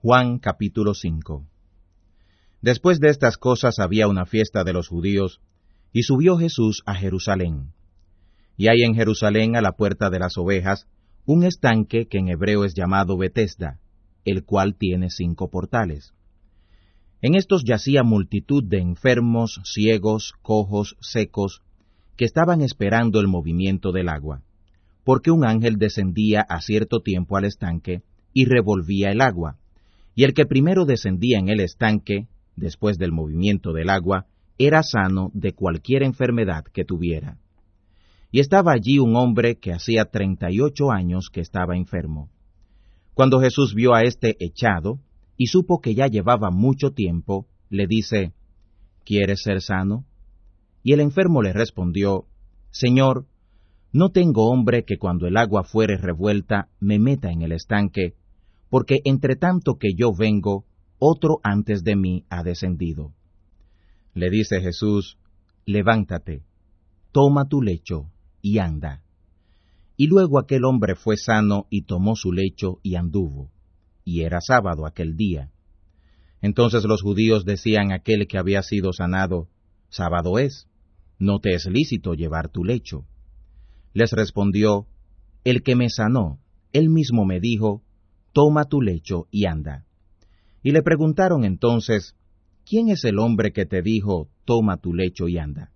Juan capítulo 5. Después de estas cosas había una fiesta de los judíos, y subió Jesús a Jerusalén. Y hay en Jerusalén, a la puerta de las ovejas, un estanque que en hebreo es llamado Betesda, el cual tiene 5 portales. En estos yacía multitud de enfermos, ciegos, cojos, secos, que estaban esperando el movimiento del agua, porque un ángel descendía a cierto tiempo al estanque y revolvía el agua, y el que primero descendía en el estanque, después del movimiento del agua, era sano de cualquier enfermedad que tuviera. Y estaba allí un hombre que hacía 38 años que estaba enfermo. Cuando Jesús vio a éste echado, y supo que ya llevaba mucho tiempo, le dice, ¿quieres ser sano? Y el enfermo le respondió, Señor, no tengo hombre que cuando el agua fuere revuelta me meta en el estanque, porque entre tanto que yo vengo, otro antes de mí ha descendido. Le dice Jesús, levántate, toma tu lecho y anda. Y luego aquel hombre fue sano y tomó su lecho y anduvo. Y era sábado aquel día. Entonces los judíos decían a aquel que había sido sanado, sábado es, no te es lícito llevar tu lecho. Les respondió, el que me sanó, él mismo me dijo, toma tu lecho y anda. Y le preguntaron entonces, ¿quién es el hombre que te dijo, toma tu lecho y anda?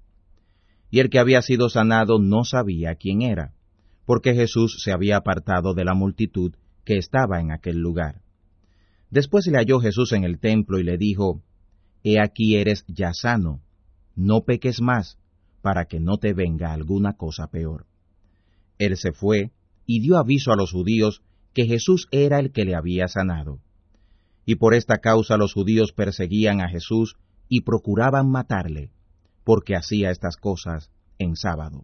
Y el que había sido sanado no sabía quién era, porque Jesús se había apartado de la multitud que estaba en aquel lugar. Después le halló Jesús en el templo y le dijo, He aquí eres ya sano, no peques más, para que no te venga alguna cosa peor. Él se fue y dio aviso a los judíos que Jesús era el que le había sanado. Y por esta causa los judíos perseguían a Jesús y procuraban matarle, porque hacía estas cosas en sábado.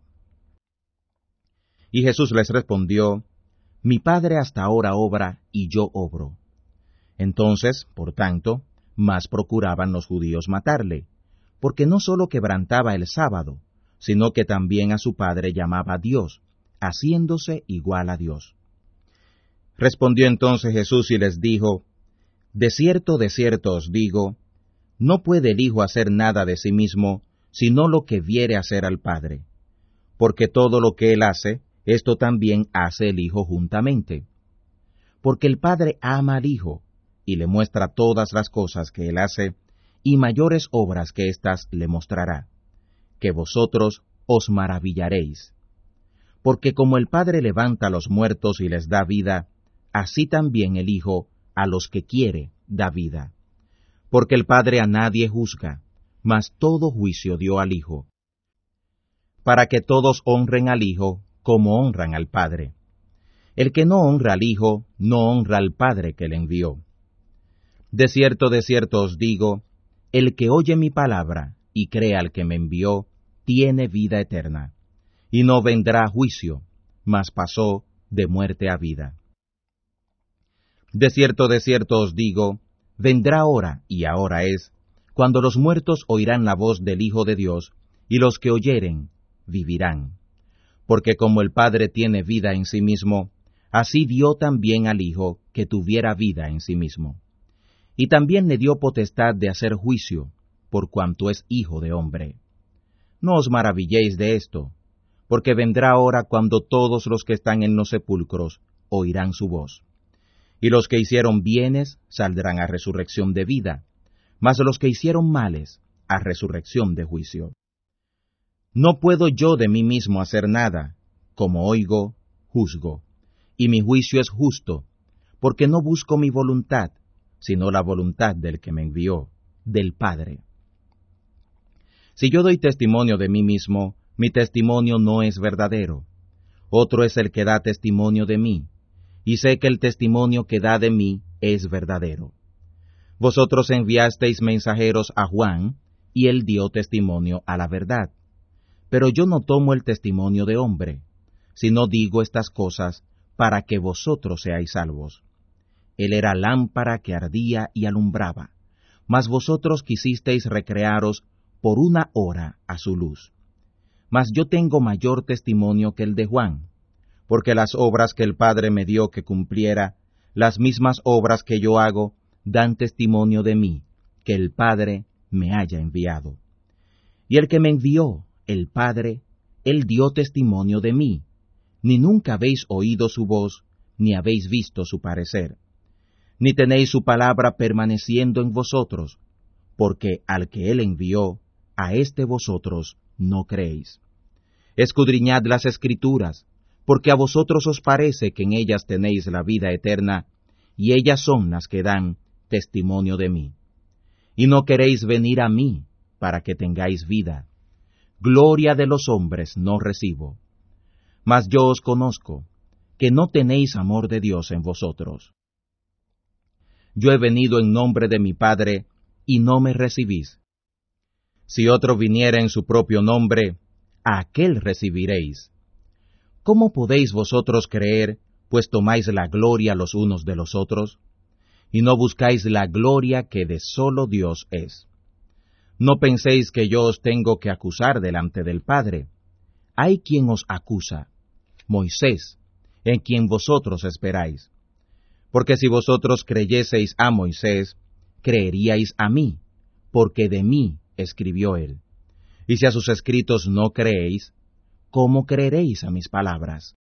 Y Jesús les respondió, Mi Padre hasta ahora obra y yo obro. Entonces, por tanto, más procuraban los judíos matarle, porque no sólo quebrantaba el sábado, sino que también a su Padre llamaba Dios, haciéndose igual a Dios. Respondió entonces Jesús y les dijo, de cierto os digo, no puede el Hijo hacer nada de sí mismo, sino lo que viere hacer al Padre. Porque todo lo que él hace, esto también hace el Hijo juntamente. Porque el Padre ama al Hijo, y le muestra todas las cosas que él hace, y mayores obras que éstas le mostrará, que vosotros os maravillaréis. Porque como el Padre levanta a los muertos y les da vida, así también el Hijo a los que quiere da vida. Porque el Padre a nadie juzga, mas todo juicio dio al Hijo, para que todos honren al Hijo como honran al Padre. El que no honra al Hijo, no honra al Padre que le envió. De cierto os digo, el que oye mi palabra y cree al que me envió, tiene vida eterna, y no vendrá a juicio, mas pasó de muerte a vida. De cierto os digo, vendrá hora, y ahora es, cuando los muertos oirán la voz del Hijo de Dios, y los que oyeren, vivirán. Porque como el Padre tiene vida en sí mismo, así dio también al Hijo que tuviera vida en sí mismo. Y también le dio potestad de hacer juicio, por cuanto es Hijo de hombre. No os maravilléis de esto, porque vendrá hora cuando todos los que están en los sepulcros oirán su voz. Y los que hicieron bienes saldrán a resurrección de vida, mas los que hicieron males a resurrección de juicio. No puedo yo de mí mismo hacer nada, como oigo, juzgo, y mi juicio es justo, porque no busco mi voluntad, sino la voluntad del que me envió, del Padre. Si yo doy testimonio de mí mismo, mi testimonio no es verdadero. Otro es el que da testimonio de mí, y sé que el testimonio que da de mí es verdadero. Vosotros enviasteis mensajeros a Juan, y él dio testimonio a la verdad. Pero yo no tomo el testimonio de hombre, sino digo estas cosas para que vosotros seáis salvos. Él era lámpara que ardía y alumbraba, mas vosotros quisisteis recrearos por una hora a su luz. Mas yo tengo mayor testimonio que el de Juan, porque las obras que el Padre me dio que cumpliera, las mismas obras que yo hago, dan testimonio de mí, que el Padre me haya enviado. Y el que me envió, el Padre, él dio testimonio de mí. Ni nunca habéis oído su voz, ni habéis visto su parecer. Ni tenéis su palabra permaneciendo en vosotros, porque al que él envió, a éste vosotros no creéis. Escudriñad las Escrituras, porque a vosotros os parece que en ellas tenéis la vida eterna, y ellas son las que dan testimonio de mí. Y no queréis venir a mí, para que tengáis vida. Gloria de los hombres no recibo. Mas yo os conozco, que no tenéis amor de Dios en vosotros. Yo he venido en nombre de mi Padre, y no me recibís. Si otro viniera en su propio nombre, a aquel recibiréis. ¿Cómo podéis vosotros creer, pues tomáis la gloria los unos de los otros, y no buscáis la gloria que de solo Dios es? No penséis que yo os tengo que acusar delante del Padre. Hay quien os acusa, Moisés, en quien vosotros esperáis. Porque si vosotros creyeseis a Moisés, creeríais a mí, porque de mí escribió él. Y si a sus escritos no creéis, ¿cómo creeréis a mis palabras?